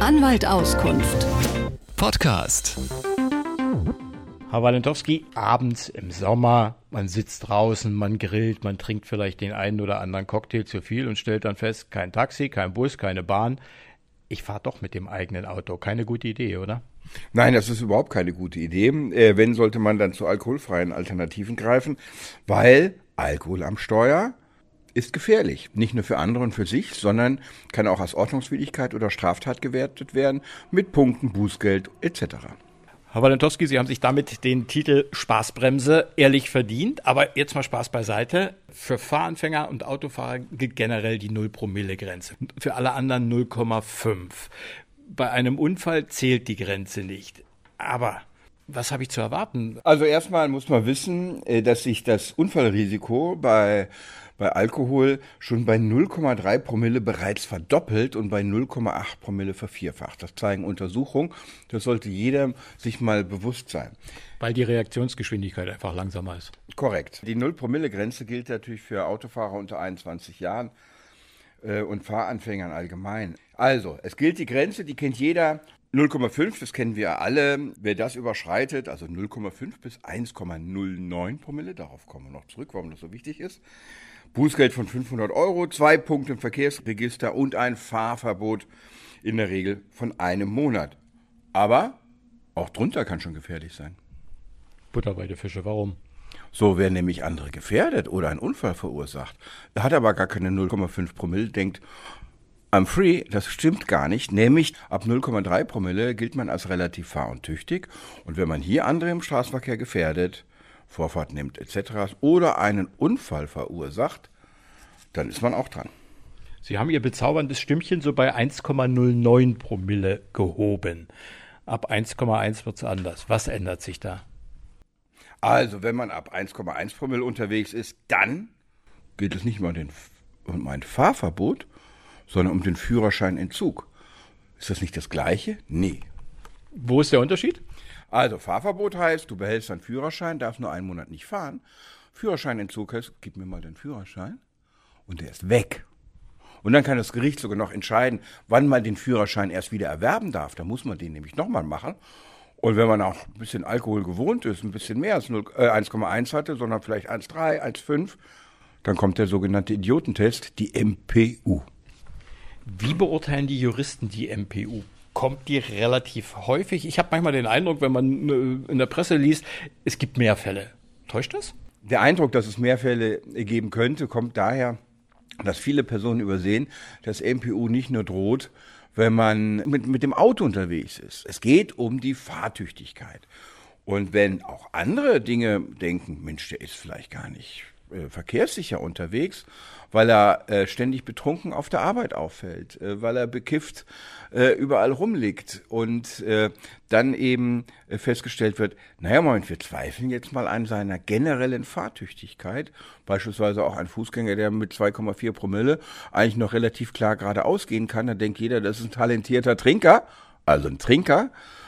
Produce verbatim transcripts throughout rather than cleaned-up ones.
Anwalt Auskunft. Podcast. Herr Walentowski, abends im Sommer, man sitzt draußen, man grillt, man trinkt vielleicht den einen oder anderen Cocktail zu viel und stellt dann fest, kein Taxi, kein Bus, keine Bahn. Ich fahre doch mit dem eigenen Auto. Keine gute Idee, oder? Nein, das ist überhaupt keine gute Idee. Äh, wenn, sollte man dann zu alkoholfreien Alternativen greifen, weil Alkohol am Steuer ist gefährlich. Nicht nur für andere und für sich, sondern kann auch als Ordnungswidrigkeit oder Straftat gewertet werden mit Punkten, Bußgeld et cetera. Herr Walentowski, Sie haben sich damit den Titel Spaßbremse ehrlich verdient. Aber jetzt mal Spaß beiseite. Für Fahranfänger und Autofahrer gilt generell die Null-Promille-Grenze. Für alle anderen null Komma fünf. Bei einem Unfall zählt die Grenze nicht. Aber was habe ich zu erwarten? Also erstmal muss man wissen, dass sich das Unfallrisiko bei bei Alkohol schon bei null Komma drei Promille bereits verdoppelt und bei null Komma acht Promille vervierfacht. Das zeigen Untersuchungen. Das sollte jeder sich mal bewusst sein. Weil die Reaktionsgeschwindigkeit einfach langsamer ist. Korrekt. Die null Promille Grenze gilt natürlich für Autofahrer unter einundzwanzig Jahren äh, und Fahranfängern allgemein. Also, es gilt die Grenze, die kennt jeder. null Komma fünf, das kennen wir alle. Wer das überschreitet, also null Komma fünf bis eins Komma null neun Promille, darauf kommen wir noch zurück, warum das so wichtig ist. Bußgeld von fünfhundert Euro, zwei Punkte im Verkehrsregister und ein Fahrverbot in der Regel von einem Monat. Aber auch drunter kann schon gefährlich sein. Butter bei den Fische, warum? So, wer nämlich andere gefährdet oder einen Unfall verursacht, hat aber gar keine null Komma fünf Promille, denkt, I'm free, das stimmt gar nicht, nämlich ab null Komma drei Promille gilt man als relativ fahruntüchtig und wenn man hier andere im Straßenverkehr gefährdet, Vorfahrt nimmt et cetera oder einen Unfall verursacht, dann ist man auch dran. Sie haben Ihr bezauberndes Stimmchen so bei eins Komma null neun Promille gehoben. Ab eins Komma eins wird es anders. Was ändert sich da? Also, wenn man ab eins Komma eins Promille unterwegs ist, dann geht es nicht mehr um, den, um ein Fahrverbot, sondern um den Führerscheinentzug. Ist das nicht das Gleiche? Nee. Wo ist der Unterschied? Also Fahrverbot heißt, du behältst deinen Führerschein, darfst nur einen Monat nicht fahren. Führerscheinentzug heißt, gib mir mal den Führerschein und der ist weg. Und dann kann das Gericht sogar noch entscheiden, wann man den Führerschein erst wieder erwerben darf. Da muss man den nämlich nochmal machen. Und wenn man auch ein bisschen Alkohol gewohnt ist, ein bisschen mehr als eins Komma eins hatte, sondern vielleicht eins Komma drei, eins Komma fünf, dann kommt der sogenannte Idiotentest, die M P U. Wie beurteilen die Juristen die M P U? Kommt die relativ häufig? Ich habe manchmal den Eindruck, wenn man in der Presse liest, es gibt mehr Fälle. Täuscht das? Der Eindruck, dass es mehr Fälle geben könnte, kommt daher, dass viele Personen übersehen, dass M P U nicht nur droht, wenn man mit, mit dem Auto unterwegs ist. Es geht um die Fahrtüchtigkeit. Und wenn auch andere Dinge denken, Mensch, der ist vielleicht gar nicht äh, verkehrssicher unterwegs, weil er äh, ständig betrunken auf der Arbeit auffällt, äh, weil er bekifft äh, überall rumliegt und äh, dann eben äh, festgestellt wird, naja, Moment, wir zweifeln jetzt mal an seiner generellen Fahrtüchtigkeit, beispielsweise auch ein Fußgänger, der mit zwei Komma vier Promille eigentlich noch relativ klar geradeaus gehen kann, da denkt jeder, das ist ein talentierter Trinker, also ein Trinker.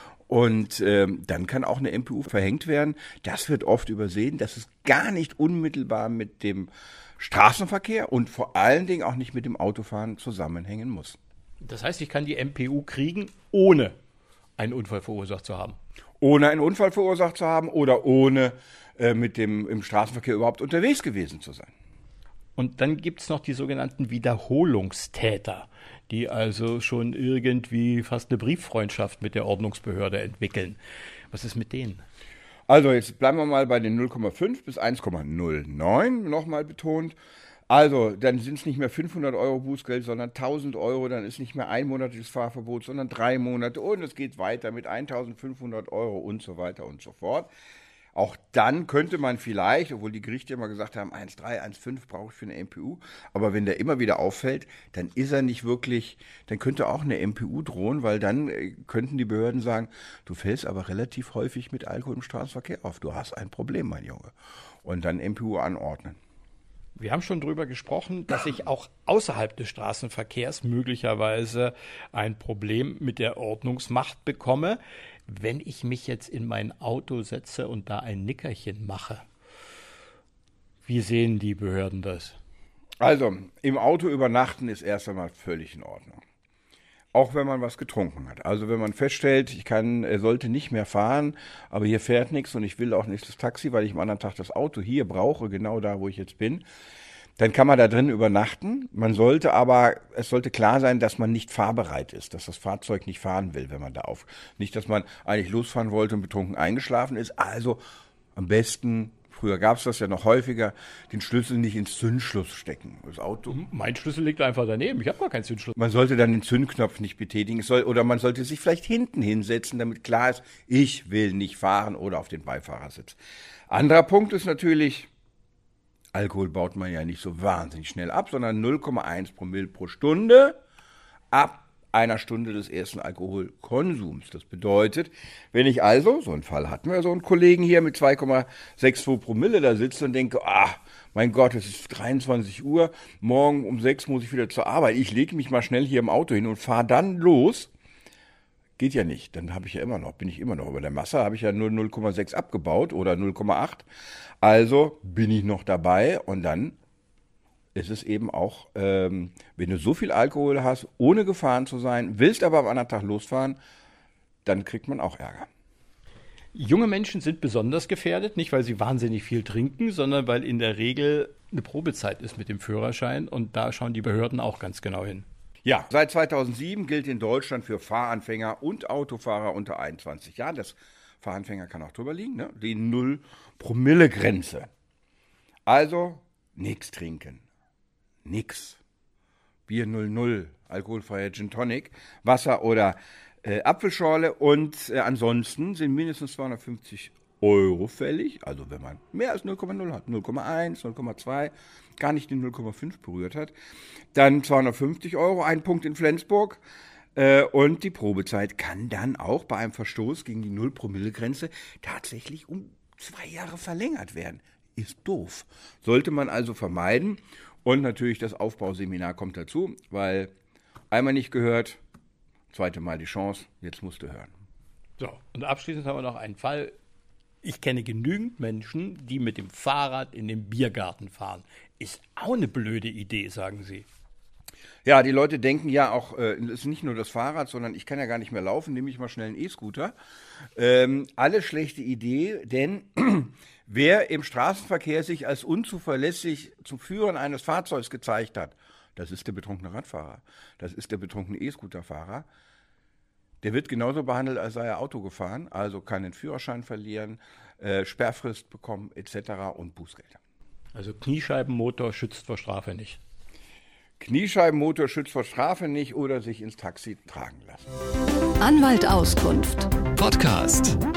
Und ähm, dann kann auch eine M P U verhängt werden. Das wird oft übersehen, dass es gar nicht unmittelbar mit dem Straßenverkehr und vor allen Dingen auch nicht mit dem Autofahren zusammenhängen muss. Das heißt, ich kann die M P U kriegen, ohne einen Unfall verursacht zu haben? Ohne einen Unfall verursacht zu haben oder ohne äh, mit dem im Straßenverkehr überhaupt unterwegs gewesen zu sein. Und dann gibt es noch die sogenannten Wiederholungstäter, die also schon irgendwie fast eine Brieffreundschaft mit der Ordnungsbehörde entwickeln. Was ist mit denen? Also jetzt bleiben wir mal bei den null Komma fünf bis eins Komma null neun, nochmal betont. Also dann sind es nicht mehr fünfhundert Euro Bußgeld, sondern tausend Euro. Dann ist nicht mehr ein monatliches Fahrverbot, sondern drei Monate. Und es geht weiter mit eintausendfünfhundert Euro und so weiter und so fort. Auch dann könnte man vielleicht, obwohl die Gerichte immer gesagt haben, eins Komma drei, eins Komma fünf brauche ich für eine M P U, aber wenn der immer wieder auffällt, dann ist er nicht wirklich, dann könnte auch eine M P U drohen, weil dann könnten die Behörden sagen, du fällst aber relativ häufig mit Alkohol im Straßenverkehr auf, du hast ein Problem, mein Junge. Und dann M P U anordnen. Wir haben schon darüber gesprochen, dass ich auch außerhalb des Straßenverkehrs möglicherweise ein Problem mit der Ordnungsmacht bekomme. Wenn ich mich jetzt in mein Auto setze und da ein Nickerchen mache, wie sehen die Behörden das? Also, im Auto übernachten ist erst einmal völlig in Ordnung. auch wenn man was getrunken hat. Also wenn man feststellt, ich kann, er sollte nicht mehr fahren, aber hier fährt nichts und ich will auch nicht das Taxi, weil ich am anderen Tag das Auto hier brauche, genau da, wo ich jetzt bin, dann kann man da drin übernachten. Man sollte aber, es sollte klar sein, dass man nicht fahrbereit ist, dass das Fahrzeug nicht fahren will, wenn man da auf, nicht, dass man eigentlich losfahren wollte und betrunken eingeschlafen ist. Also am besten, früher gab es das ja noch häufiger, den Schlüssel nicht ins Zündschloss stecken. Das Auto. Mein Schlüssel liegt einfach daneben. Ich habe gar keinen Zündschlüssel. Man sollte dann den Zündknopf nicht betätigen. Es soll, oder man sollte sich vielleicht hinten hinsetzen, damit klar ist, ich will nicht fahren, oder auf den Beifahrersitz. Anderer Punkt ist natürlich, Alkohol baut man ja nicht so wahnsinnig schnell ab, sondern null Komma eins Promille pro Stunde ab einer Stunde des ersten Alkoholkonsums. Das bedeutet, wenn ich also, so einen Fall hatten wir, so einen Kollegen hier mit zwei Komma zweiundsechzig Promille da sitze und denke, ah, mein Gott, es ist dreiundzwanzig Uhr, morgen um sechs muss ich wieder zur Arbeit. Ich lege mich mal schnell hier im Auto hin und fahre dann los. Geht ja nicht, dann habe ich ja immer noch, bin ich immer noch über der Masse, habe ich ja nur null Komma sechs abgebaut oder null Komma acht. Also bin ich noch dabei und dann ist es eben auch, ähm, wenn du so viel Alkohol hast, ohne gefahren zu sein, willst aber am anderen Tag losfahren, dann kriegt man auch Ärger. Junge Menschen sind besonders gefährdet, nicht weil sie wahnsinnig viel trinken, sondern weil in der Regel eine Probezeit ist mit dem Führerschein und da schauen die Behörden auch ganz genau hin. Ja, seit zweitausendsieben gilt in Deutschland für Fahranfänger und Autofahrer unter einundzwanzig Jahren, das Fahranfänger kann auch drüber liegen, ne? Die Null-Promille-Grenze. Also nichts trinken, nix. Bier null null, alkoholfreier Gin Tonic, Wasser oder äh, Apfelschorle und äh, ansonsten sind mindestens zweihundertfünfzig Euro fällig, also wenn man mehr als null Komma null hat, null Komma eins, null Komma zwei, gar nicht den null Komma fünf berührt hat, dann zweihundertfünfzig Euro, ein Punkt in Flensburg. Und die Probezeit kann dann auch bei einem Verstoß gegen die Null-Promille-Grenze tatsächlich um zwei Jahre verlängert werden. Ist doof. Sollte man also vermeiden. Und natürlich das Aufbauseminar kommt dazu, weil einmal nicht gehört, zweite Mal die Chance, jetzt musst du hören. So, und abschließend haben wir noch einen Fall. Ich kenne genügend Menschen, die mit dem Fahrrad in den Biergarten fahren. Ist auch eine blöde Idee, sagen sie. Ja, die Leute denken ja auch, äh, es ist nicht nur das Fahrrad, sondern ich kann ja gar nicht mehr laufen, nehme ich mal schnell einen E-Scooter. Ähm, alle schlechte Idee, denn wer im Straßenverkehr sich als unzuverlässig zum Führen eines Fahrzeugs gezeigt hat, das ist der betrunkene Radfahrer, das ist der betrunkene E-Scooterfahrer. Der wird genauso behandelt, als sei er Auto gefahren, also kann den Führerschein verlieren, äh, Sperrfrist bekommen et cetera und Bußgelder. Also Kniescheibenmotor schützt vor Strafe nicht. Kniescheibenmotor schützt vor Strafe nicht oder sich ins Taxi tragen lassen. Anwalt Auskunft. Podcast.